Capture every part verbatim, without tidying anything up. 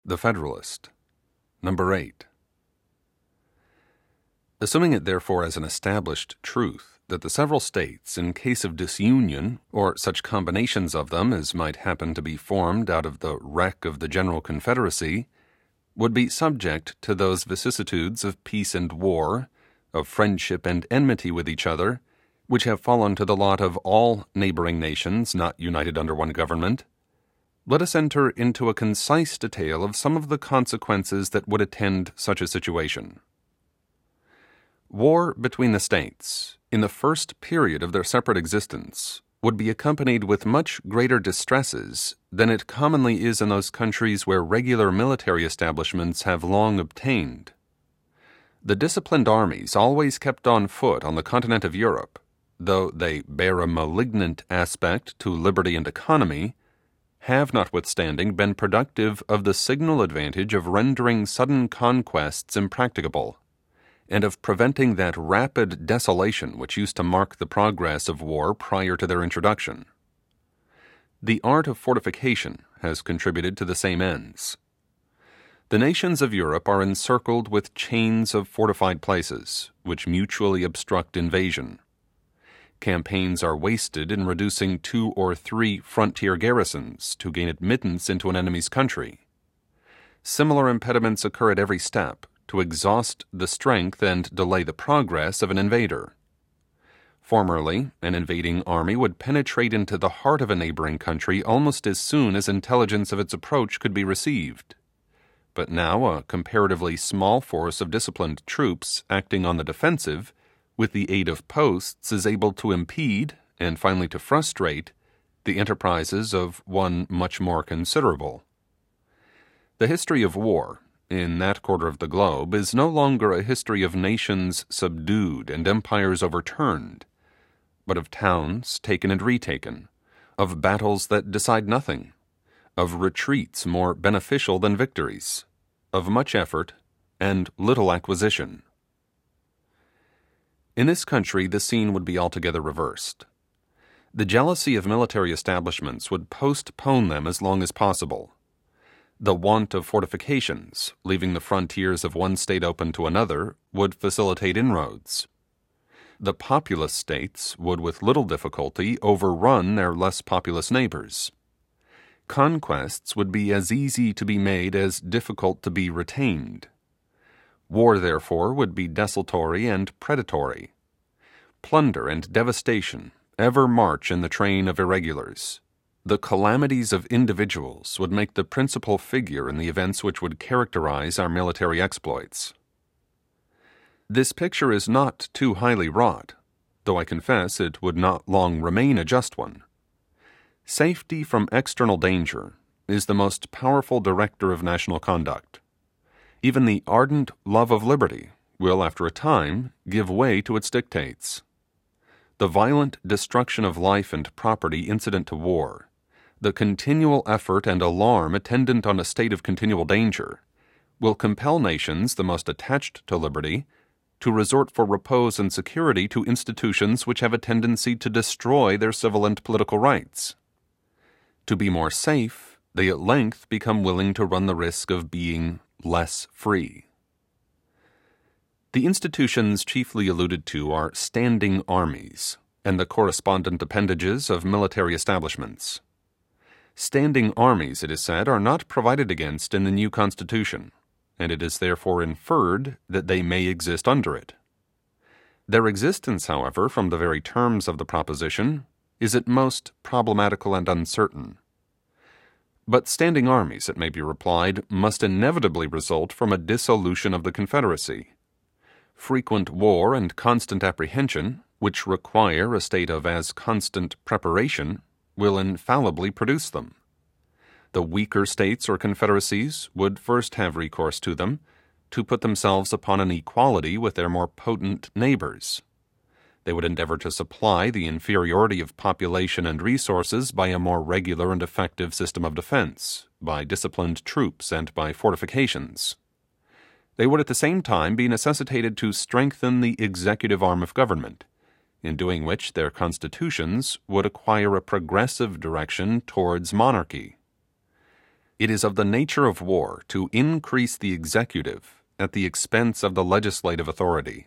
The Federalist. Number eight. Assuming it therefore as an established truth that the several states, in case of disunion, or such combinations of them as might happen to be formed out of the wreck of the general Confederacy, would be subject to those vicissitudes of peace and war, of friendship and enmity with each other, which have fallen to the lot of all neighboring nations not united under one government, let us enter into a concise detail of some of the consequences that would attend such a situation. War between the states, in the first period of their separate existence, would be accompanied with much greater distresses than it commonly is in those countries where regular military establishments have long obtained. The disciplined armies always kept on foot on the continent of Europe, though they bear a malignant aspect to liberty and economy, have notwithstanding been productive of the signal advantage of rendering sudden conquests impracticable, and of preventing that rapid desolation which used to mark the progress of war prior to their introduction. The art of fortification has contributed to the same ends. The nations of Europe are encircled with chains of fortified places, which mutually obstruct invasion. Campaigns are wasted in reducing two or three frontier garrisons to gain admittance into an enemy's country. Similar impediments occur at every step to exhaust the strength and delay the progress of an invader. Formerly, an invading army would penetrate into the heart of a neighboring country almost as soon as intelligence of its approach could be received. But now a comparatively small force of disciplined troops acting on the defensive, with the aid of posts, is able to impede, and finally to frustrate, the enterprises of one much more considerable. The history of war, in that quarter of the globe, is no longer a history of nations subdued and empires overturned, but of towns taken and retaken, of battles that decide nothing, of retreats more beneficial than victories, of much effort and little acquisition. In this country the scene would be altogether reversed. The jealousy of military establishments would postpone them as long as possible. The want of fortifications, leaving the frontiers of one state open to another, would facilitate inroads. The populous states would with little difficulty overrun their less populous neighbors. Conquests would be as easy to be made as difficult to be retained. War, therefore, would be desultory and predatory. Plunder and devastation ever march in the train of irregulars. The calamities of individuals would make the principal figure in the events which would characterize our military exploits. This picture is not too highly wrought, though I confess it would not long remain a just one. Safety from external danger is the most powerful director of national conduct. Even the ardent love of liberty will, after a time, give way to its dictates. The violent destruction of life and property incident to war, the continual effort and alarm attendant on a state of continual danger, will compel nations the most attached to liberty to resort for repose and security to institutions which have a tendency to destroy their civil and political rights. To be more safe, they at length become willing to run the risk of being less free. The institutions chiefly alluded to are standing armies and the correspondent appendages of military establishments. Standing armies, it is said, are not provided against in the new Constitution, and it is therefore inferred that they may exist under it. Their existence, however, from the very terms of the proposition, is at most problematical and uncertain. But standing armies, it may be replied, must inevitably result from a dissolution of the Confederacy. Frequent war and constant apprehension, which require a state of as constant preparation, will infallibly produce them. The weaker states or confederacies would first have recourse to them, to put themselves upon an equality with their more potent neighbors. They would endeavor to supply the inferiority of population and resources by a more regular and effective system of defense, by disciplined troops, and by fortifications. They would at the same time be necessitated to strengthen the executive arm of government, in doing which their constitutions would acquire a progressive direction towards monarchy. It is of the nature of war to increase the executive at the expense of the legislative authority.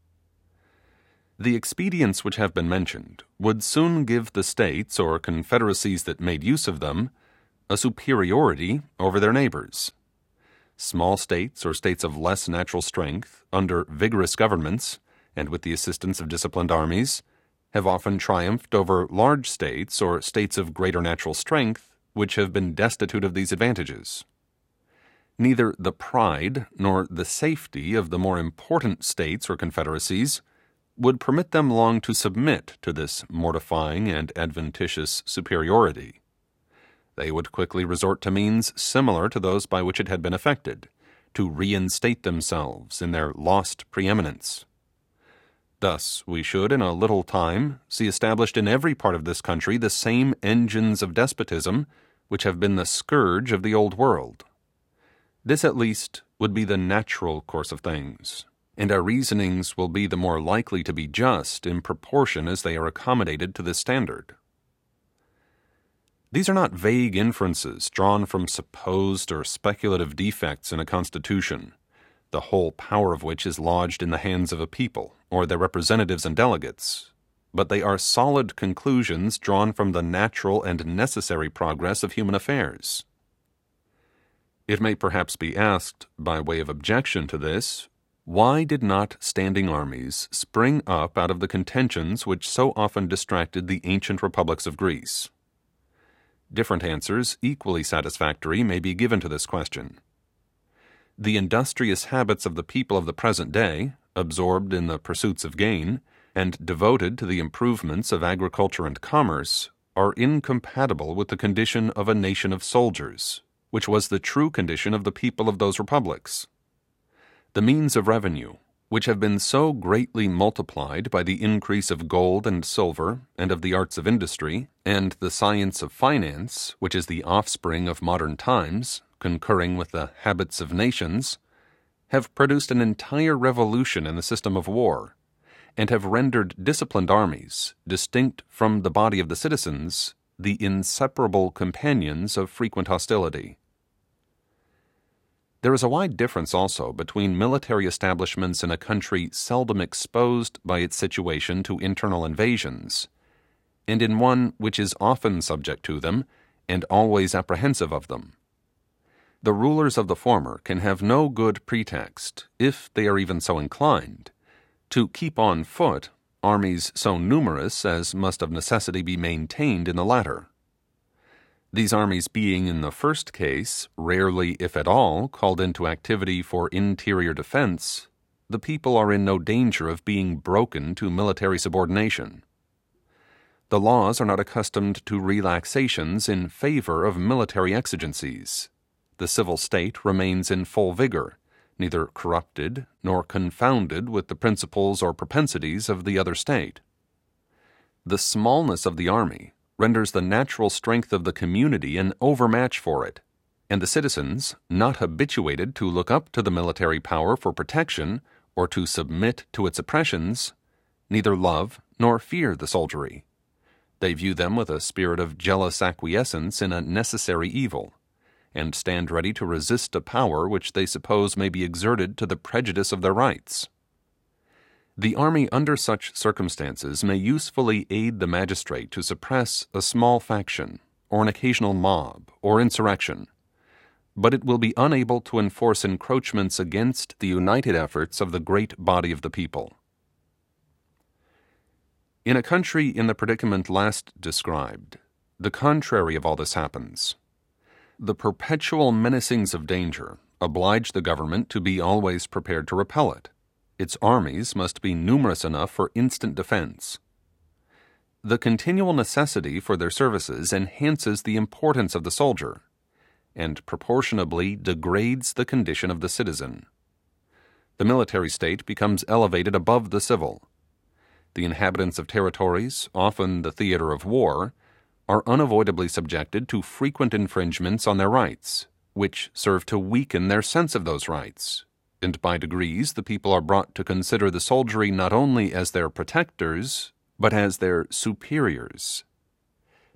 The expedients which have been mentioned would soon give the states or confederacies that made use of them a superiority over their neighbors. Small states or states of less natural strength, under vigorous governments and with the assistance of disciplined armies, have often triumphed over large states or states of greater natural strength which have been destitute of these advantages. Neither the pride nor the safety of the more important states or confederacies would permit them long to submit to this mortifying and adventitious superiority. They would quickly resort to means similar to those by which it had been effected, to reinstate themselves in their lost preeminence. Thus, we should in a little time see established in every part of this country the same engines of despotism which have been the scourge of the old world. This at least would be the natural course of things, and our reasonings will be the more likely to be just in proportion as they are accommodated to this standard. These are not vague inferences drawn from supposed or speculative defects in a constitution, the whole power of which is lodged in the hands of a people or their representatives and delegates, but they are solid conclusions drawn from the natural and necessary progress of human affairs. It may perhaps be asked, by way of objection to this, why did not standing armies spring up out of the contentions which so often distracted the ancient republics of Greece? Different answers, equally satisfactory, may be given to this question. The industrious habits of the people of the present day, absorbed in the pursuits of gain, and devoted to the improvements of agriculture and commerce, are incompatible with the condition of a nation of soldiers, which was the true condition of the people of those republics. The means of revenue, which have been so greatly multiplied by the increase of gold and silver, and of the arts of industry, and the science of finance, which is the offspring of modern times, concurring with the habits of nations, have produced an entire revolution in the system of war, and have rendered disciplined armies, distinct from the body of the citizens, the inseparable companions of frequent hostility. There is a wide difference also between military establishments in a country seldom exposed by its situation to internal invasions, and in one which is often subject to them and always apprehensive of them. The rulers of the former can have no good pretext, if they are even so inclined, to keep on foot armies so numerous as must of necessity be maintained in the latter. These armies being in the first case rarely, if at all, called into activity for interior defense, the people are in no danger of being broken to military subordination. The laws are not accustomed to relaxations in favor of military exigencies. The civil state remains in full vigor, neither corrupted nor confounded with the principles or propensities of the other state. The smallness of the army renders the natural strength of the community an overmatch for it, and the citizens, not habituated to look up to the military power for protection or to submit to its oppressions, neither love nor fear the soldiery. They view them with a spirit of jealous acquiescence in a necessary evil, and stand ready to resist a power which they suppose may be exerted to the prejudice of their rights. The army under such circumstances may usefully aid the magistrate to suppress a small faction, or an occasional mob, or insurrection, but it will be unable to enforce encroachments against the united efforts of the great body of the people. In a country in the predicament last described, the contrary of all this happens. The perpetual menacings of danger oblige the government to be always prepared to repel it. Its armies must be numerous enough for instant defense. The continual necessity for their services enhances the importance of the soldier, and proportionably degrades the condition of the citizen. The military state becomes elevated above the civil. The inhabitants of territories, often the theater of war, are unavoidably subjected to frequent infringements on their rights, which serve to weaken their sense of those rights, and by degrees the people are brought to consider the soldiery not only as their protectors, but as their superiors.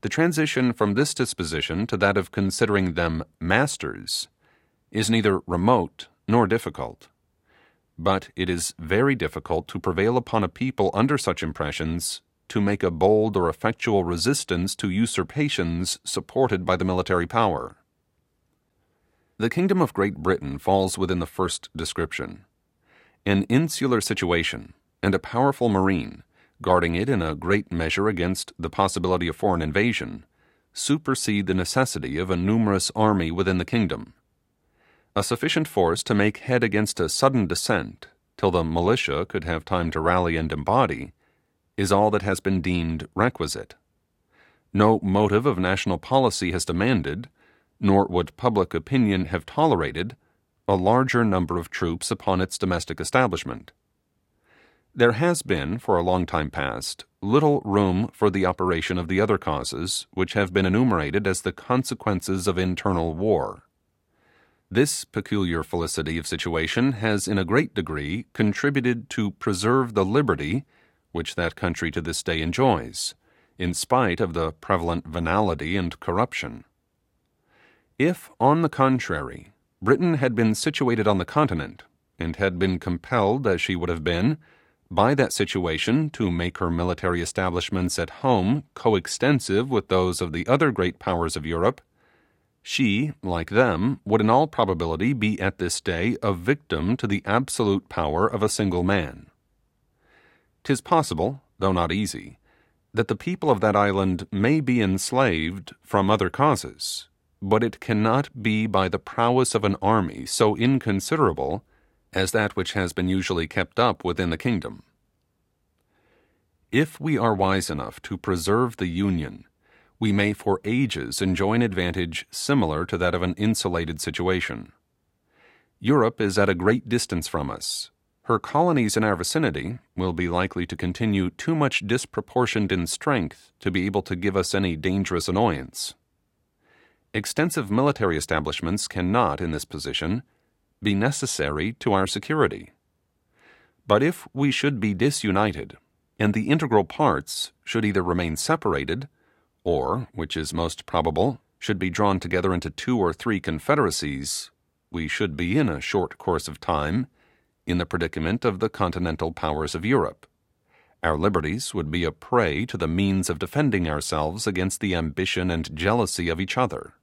the transition from this disposition to that of considering them masters is neither remote nor difficult. But it is very difficult to prevail upon a people under such impressions to make a bold or effectual resistance to usurpations supported by the military power. The kingdom of Great Britain falls within the first description. An insular situation and a powerful marine, guarding it in a great measure against the possibility of foreign invasion, supersede the necessity of a numerous army within the kingdom. A sufficient force to make head against a sudden descent, till the militia could have time to rally and embody, is all that has been deemed requisite. No motive of national policy has demanded, nor would public opinion have tolerated, a larger number of troops upon its domestic establishment. There has been, for a long time past, little room for the operation of the other causes which have been enumerated as the consequences of internal war. This peculiar felicity of situation has in a great degree contributed to preserve the liberty which that country to this day enjoys, in spite of the prevalent venality and corruption. If, on the contrary, Britain had been situated on the continent, and had been compelled, as she would have been, by that situation to make her military establishments at home coextensive with those of the other great powers of Europe, she, like them, would in all probability be at this day a victim to the absolute power of a single man. 'Tis possible, though not easy, that the people of that island may be enslaved from other causes, but it cannot be by the prowess of an army so inconsiderable as that which has been usually kept up within the kingdom. If we are wise enough to preserve the Union, we may for ages enjoy an advantage similar to that of an insulated situation. Europe is at a great distance from us. Her colonies in our vicinity will be likely to continue too much disproportioned in strength to be able to give us any dangerous annoyance. Extensive military establishments cannot, in this position, be necessary to our security. But if we should be disunited, and the integral parts should either remain separated, or, which is most probable, should be drawn together into two or three confederacies, we should be, in a short course of time, in the predicament of the continental powers of Europe. Our liberties would be a prey to the means of defending ourselves against the ambition and jealousy of each other.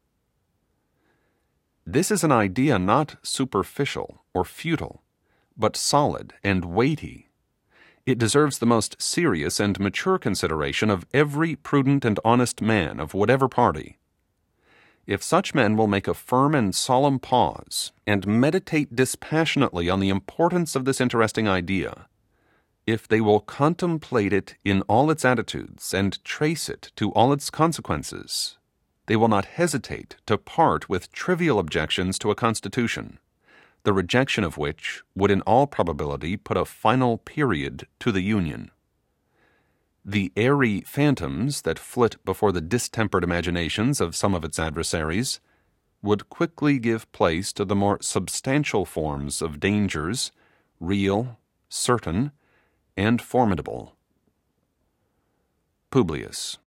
This is an idea not superficial or futile, but solid and weighty. It deserves the most serious and mature consideration of every prudent and honest man of whatever party. If such men will make a firm and solemn pause, and meditate dispassionately on the importance of this interesting idea, if they will contemplate it in all its attitudes, and trace it to all its consequences, they will not hesitate to part with trivial objections to a constitution, the rejection of which would in all probability put a final period to the Union. The airy phantoms that flit before the distempered imaginations of some of its adversaries would quickly give place to the more substantial forms of dangers, real, certain, and formidable. Publius.